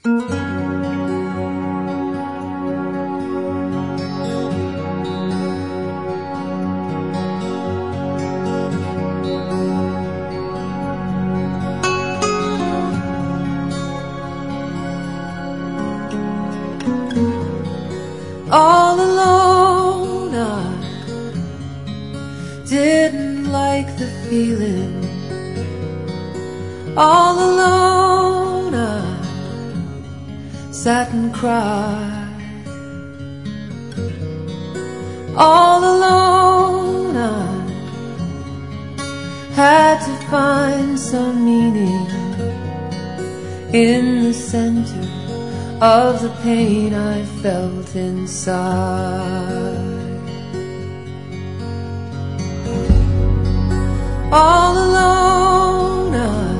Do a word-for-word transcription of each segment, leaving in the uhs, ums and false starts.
All alone, I didn't like the feeling. All alone, I sat and cried. All alone, I had to find some meaning in the center of the pain I felt inside. All alone, I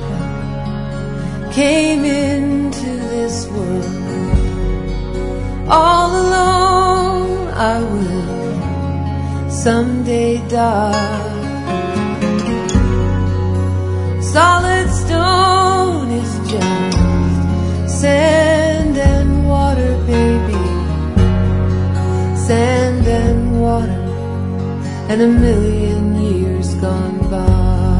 came into this world. All alone, I will someday die. Solid stone is just sand and water, baby. Sand and water, and a million years gone by.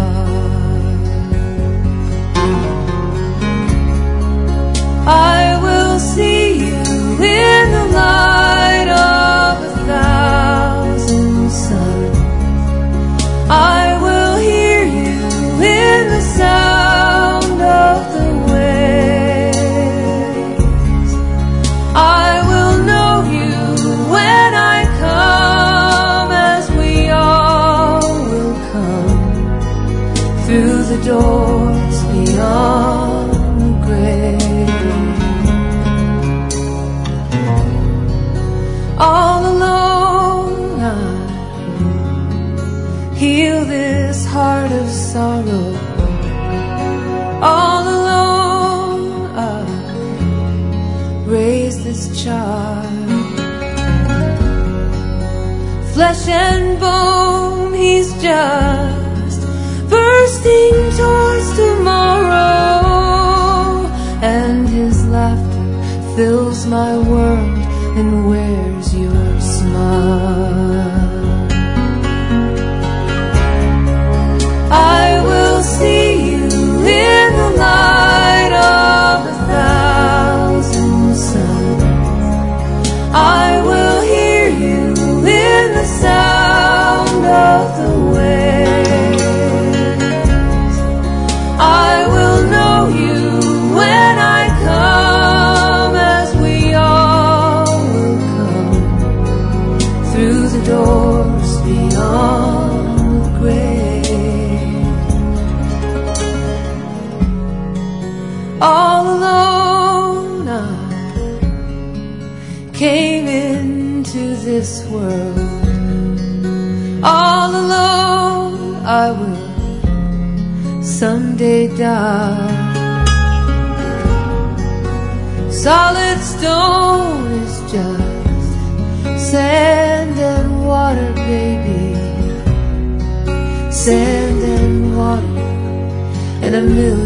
I will see you in the light of a thousand suns. I will hear you in the sound of the waves. I will know you when I come, as we all will come through the doors beyond the grave. All alone, I heal this heart of sorrow. All alone, I raise this child. Flesh and bone, he's just bursting towards tomorrow, and his laughter fills my world and wears your smile. I will see you in the light of a thousand suns. I will hear you in the sound of the waves. I will know you when I come, as we all will come through the doors beyond the grave. All alone, I came into this world. All alone, I will someday die. Solid stone is just sand and water, baby. Sand and water, and a million